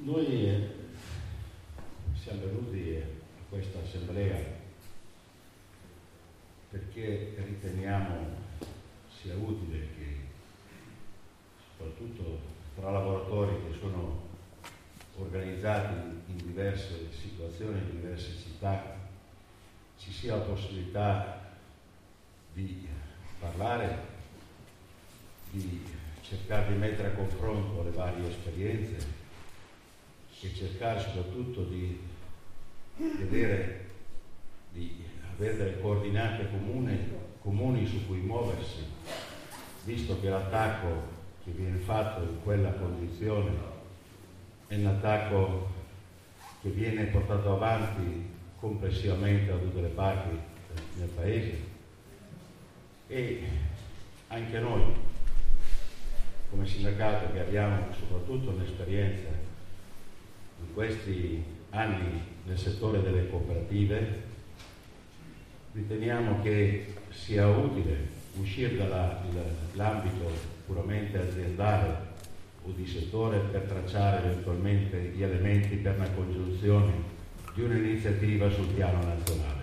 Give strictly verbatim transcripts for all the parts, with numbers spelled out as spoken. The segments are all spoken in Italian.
Noi eh, siamo venuti a questa assemblea perché riteniamo sia utile che, soprattutto tra lavoratori che sono organizzati in diverse situazioni, in diverse città, ci sia la possibilità di parlare, di cercare di mettere a confronto le varie esperienze e cercare soprattutto di vedere, di avere delle coordinate comuni, comuni su cui muoversi, visto che l'attacco che viene fatto in quella condizione è un attacco che viene portato avanti complessivamente da tutte le parti nel paese, e anche noi come sindacato, che abbiamo soprattutto un'esperienza in questi anni nel settore delle cooperative, riteniamo che sia utile uscire dall'ambito puramente aziendale o di settore per tracciare eventualmente gli elementi per una congiunzione di un'iniziativa sul piano nazionale.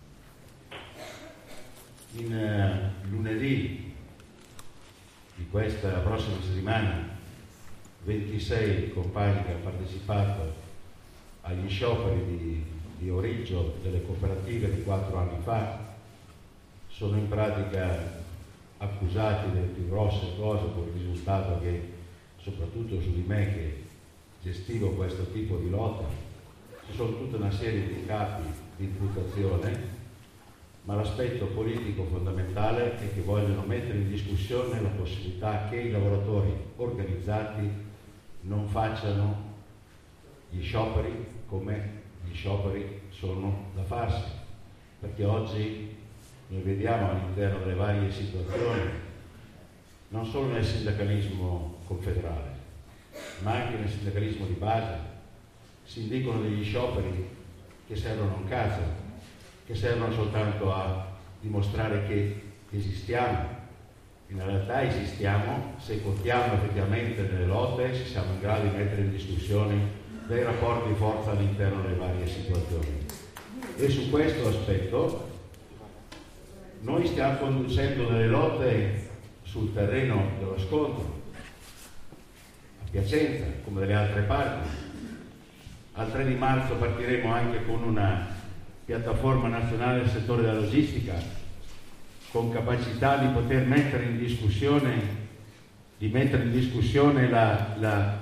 In uh, lunedì di questa prossima settimana, ventisei compagni che hanno partecipato agli scioperi di, di Origgio delle cooperative di quattro anni fa sono in pratica accusati delle più grosse cose, con il risultato che, soprattutto su di me che gestivo questo tipo di lotta, ci sono tutta una serie di capi di imputazione, ma l'aspetto politico fondamentale è che vogliono mettere in discussione la possibilità che i lavoratori organizzati non facciano gli scioperi come gli scioperi sono da farsi, perché oggi noi vediamo all'interno delle varie situazioni, non solo nel sindacalismo confederale, ma anche nel sindacalismo di base, si indicano degli scioperi che servono a un cazzo, che servono soltanto a dimostrare che esistiamo. In realtà esistiamo se contiamo effettivamente nelle lotte, se siamo in grado di mettere in discussione dei rapporti di forza all'interno delle varie situazioni. E su questo aspetto noi stiamo conducendo delle lotte sul terreno dello scontro, a Piacenza come delle altre parti. Al tre di marzo partiremo anche con una piattaforma nazionale del settore della logistica, con capacità di poter mettere in discussione, di mettere in discussione la, la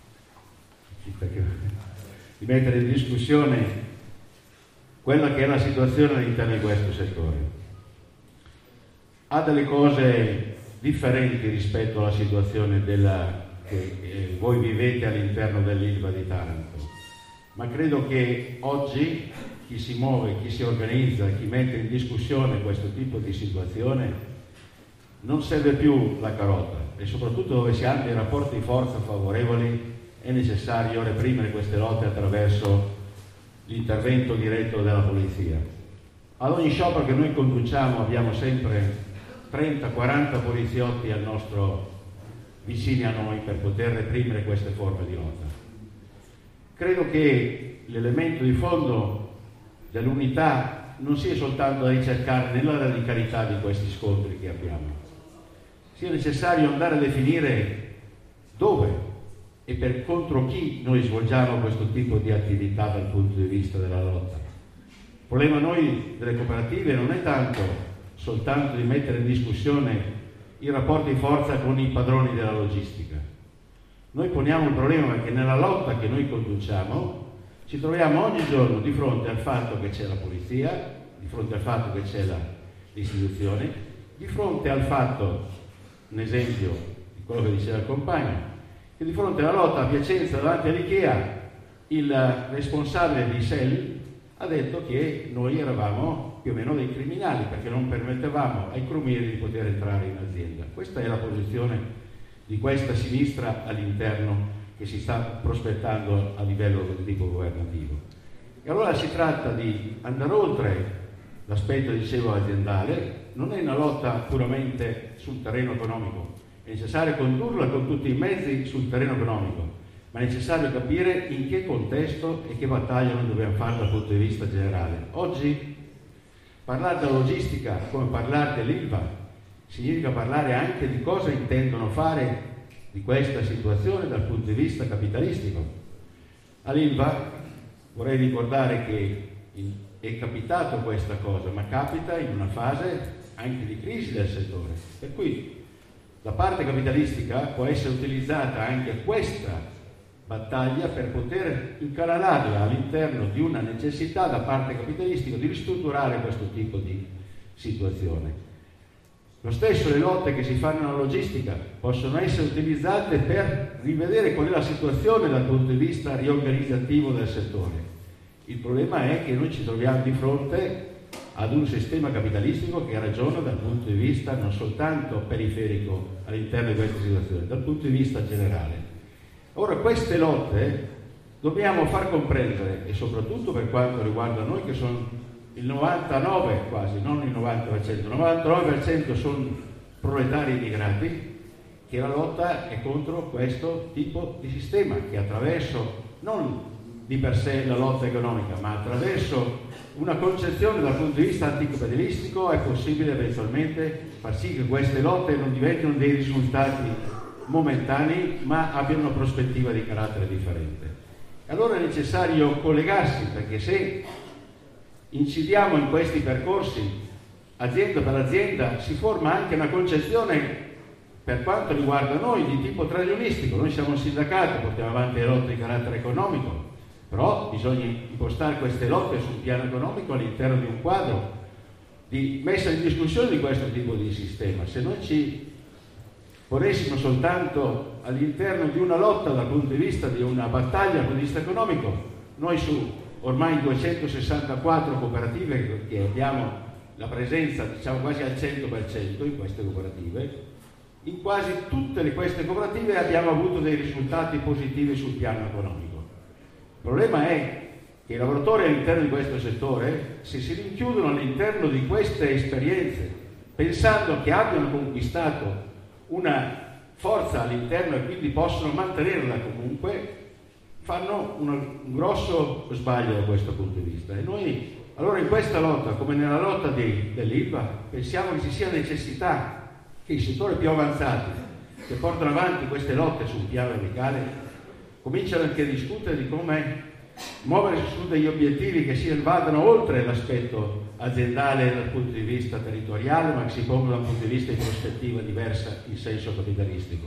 di mettere in discussione quella che è la situazione all'interno di questo settore. Ha delle cose differenti rispetto alla situazione della, che eh, voi vivete all'Interno dell'Ilva di Taranto, ma credo che oggi chi si muove, chi si organizza, chi mette in discussione questo tipo di situazione non serve più la carota, e soprattutto dove si hanno dei rapporti di forza favorevoli è necessario reprimere queste lotte attraverso l'intervento diretto della polizia. Ad ogni sciopero che noi conduciamo abbiamo sempre trenta quaranta poliziotti al nostro, vicini a noi, per poter reprimere queste forme di lotta. Credo che l'elemento di fondo dell'unità non sia soltanto da ricercare nella radicalità di questi scontri che abbiamo, sia necessario andare a definire dove e per contro chi noi svolgiamo questo tipo di attività dal punto di vista della lotta. Il problema noi delle cooperative non è tanto soltanto di mettere in discussione i rapporti di forza con i padroni della logistica. Noi poniamo il problema che nella lotta che noi conduciamo ci troviamo ogni giorno di fronte al fatto che c'è la polizia, di fronte al fatto che c'è la, l'istituzione, di fronte al fatto, un esempio di quello che diceva il compagno, che di fronte alla lotta a Piacenza davanti all'Ikea il responsabile di S E L ha detto che noi eravamo più o meno dei criminali perché non permettevamo ai crumieri di poter entrare in azienda. Questa è la posizione di questa sinistra all'interno che si sta prospettando a livello del tipo governativo. E allora si tratta di andare oltre l'aspetto, dicevo, aziendale. Non è una lotta puramente sul terreno economico, è necessario condurla con tutti i mezzi sul terreno economico, ma è necessario capire in che contesto e che battaglia noi dobbiamo fare dal punto di vista generale. Oggi parlare della logistica come parlare dell'Ilva significa parlare anche di cosa intendono fare di questa situazione dal punto di vista capitalistico. All'Ilva vorrei ricordare che è capitato questa cosa, ma capita in una fase anche di crisi del settore, per cui la parte capitalistica può essere utilizzata anche questa battaglia per poter incanalarla all'interno di una necessità da parte capitalistica di ristrutturare questo tipo di situazione. Lo stesso le lotte che si fanno nella logistica possono essere utilizzate per rivedere qual è la situazione dal punto di vista riorganizzativo del settore. Il problema è che noi ci troviamo di fronte ad un sistema capitalistico che ragiona dal punto di vista non soltanto periferico all'interno di questa situazione, dal punto di vista generale. Ora, queste lotte dobbiamo far comprendere, e soprattutto per quanto riguarda noi che sono il novantanove quasi, non il novanta per cento, il novantanove per cento sono proletari immigrati, che la lotta è contro questo tipo di sistema che attraverso, non di per sé la lotta economica, ma attraverso una concezione dal punto di vista anticapitalistico è possibile eventualmente far sì che queste lotte non diventino dei risultati momentanei, ma abbiano una prospettiva di carattere differente. Allora è necessario collegarsi, perché se incidiamo in questi percorsi azienda per azienda si forma anche una concezione, per quanto riguarda noi, di tipo tradizionistico. Noi siamo un sindacato, portiamo avanti le lotte di carattere economico, però bisogna impostare queste lotte sul piano economico all'interno di un quadro di messa in discussione di questo tipo di sistema. Se noi ci ponessimo soltanto all'interno di una lotta dal punto di vista di una battaglia dal punto di vista economico, noi su ormai duecentosessantaquattro cooperative che abbiamo la presenza diciamo quasi al cento per cento in queste cooperative, in quasi tutte le, queste cooperative abbiamo avuto dei risultati positivi sul piano economico. Il problema è che i lavoratori all'interno di questo settore, se si rinchiudono all'interno di queste esperienze, pensando che abbiano conquistato una forza all'interno e quindi possono mantenerla comunque, fanno un, un grosso sbaglio da questo punto di vista. E noi allora in questa lotta, come nella lotta di, dell'Ilva, pensiamo che ci sia necessità che i settori più avanzati che portano avanti queste lotte sul piano amicale cominciano anche a discutere di come muoversi su degli obiettivi che si vadano oltre l'aspetto aziendale dal punto di vista territoriale, ma che si pongono dal punto di vista di prospettiva diversa in senso capitalistico.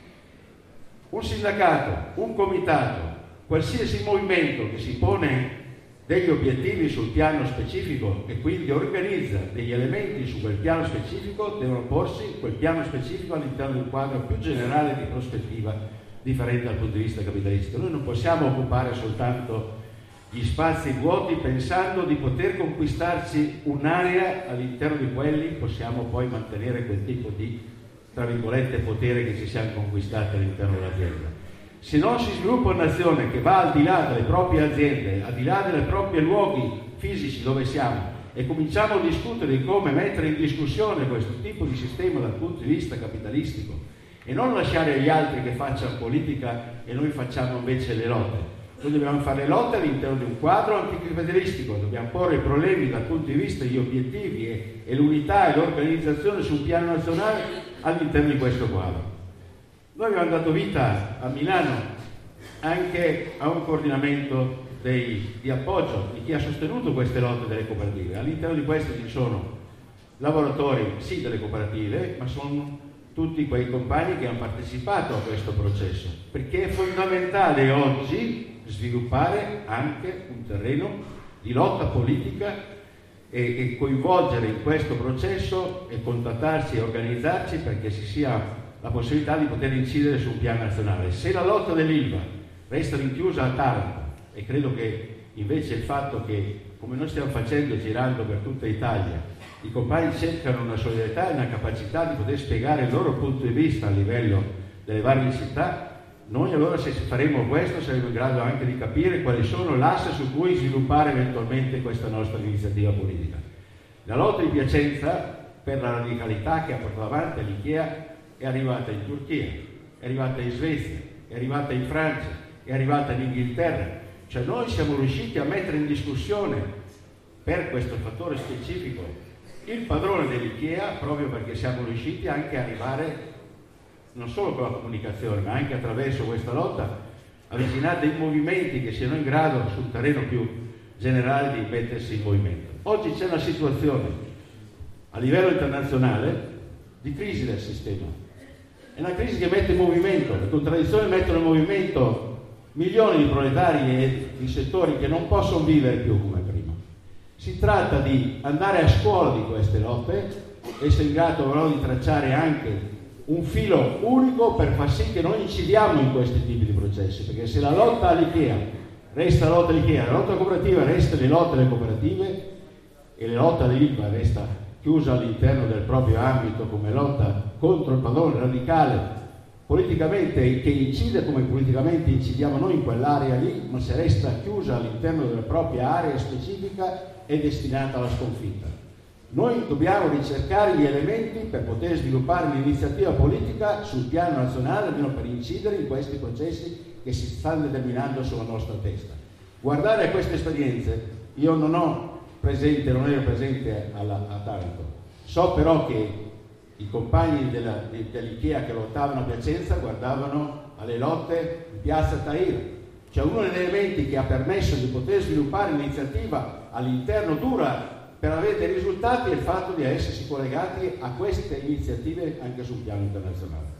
Un sindacato, un comitato, qualsiasi movimento che si pone degli obiettivi sul piano specifico e quindi organizza degli elementi su quel piano specifico, devono porsi quel piano specifico all'interno di un quadro più generale di prospettiva differente dal punto di vista capitalistico. Noi non possiamo occupare soltanto gli spazi vuoti pensando di poter conquistarci un'area all'interno di quelli possiamo poi mantenere quel tipo di, tra virgolette, potere che ci siamo conquistati all'interno dell'azienda. Se non si sviluppa un'azione che va al di là delle proprie aziende, al di là dei propri luoghi fisici dove siamo, e cominciamo a discutere di come mettere in discussione questo tipo di sistema dal punto di vista capitalistico e non lasciare agli altri che facciano politica e noi facciamo invece le lotte. Noi dobbiamo fare le lotte all'interno di un quadro anticapitalistico, dobbiamo porre i problemi dal punto di vista degli obiettivi e, e l'unità e l'organizzazione sul piano nazionale all'interno di questo quadro. Noi abbiamo dato vita a Milano anche a un coordinamento dei, di appoggio di chi ha sostenuto queste lotte delle cooperative. All'interno di queste ci sono lavoratori sì delle cooperative, ma sono tutti quei compagni che hanno partecipato a questo processo, perché è fondamentale oggi sviluppare anche un terreno di lotta politica e, e coinvolgere in questo processo e contattarci e organizzarci perché ci sia la possibilità di poter incidere sul piano nazionale. Se la lotta dell'Ilva resta rinchiusa a Taranto, e credo che invece il fatto che, come noi stiamo facendo girando per tutta Italia, i compagni cercano una solidarietà e una capacità di poter spiegare il loro punto di vista a livello delle varie città, noi allora se faremo questo saremo in grado anche di capire quali sono l'asse su cui sviluppare eventualmente questa nostra iniziativa politica. La lotta di Piacenza per la radicalità che ha portato avanti l'Ikea è arrivata in Turchia, è arrivata in Svezia, è arrivata in Francia, è arrivata in Inghilterra. Cioè noi siamo riusciti a mettere in discussione, per questo fattore specifico, il padrone dell'IKEA, proprio perché siamo riusciti anche a arrivare, non solo con la comunicazione, ma anche attraverso questa lotta, a avvicinare dei movimenti che siano in grado, sul terreno più generale, di mettersi in movimento. Oggi c'è una situazione a livello internazionale di crisi del sistema. È una crisi che mette in movimento, le contraddizioni mettono in movimento milioni di proletari e di settori che non possono vivere più come prima. Si tratta di andare a scuola di queste lotte, essere in grado però di tracciare anche un filo unico per far sì che noi incidiamo in questi tipi di processi, perché se la lotta all'IKEA resta la lotta all'IKEA, la lotta cooperativa resta le lotte alle cooperative e la lotta all'ILVA resta chiusa all'interno del proprio ambito come lotta contro il padrone radicale politicamente, che incide come politicamente incidiamo noi in quell'area lì, ma se resta chiusa all'interno della propria area specifica è destinata alla sconfitta. Noi dobbiamo ricercare gli elementi per poter sviluppare un'iniziativa politica sul piano nazionale, almeno per incidere in questi processi che si stanno determinando sulla nostra testa. Guardare a queste esperienze, io non ho presente, non ero presente alla, a Taranto, so però che i compagni della, dell'IKEA che lottavano a Piacenza guardavano alle lotte in piazza Tahir. Cioè uno degli elementi che ha permesso di poter sviluppare un'iniziativa all'interno dura per avere dei risultati è il fatto di essersi collegati a queste iniziative anche sul piano internazionale.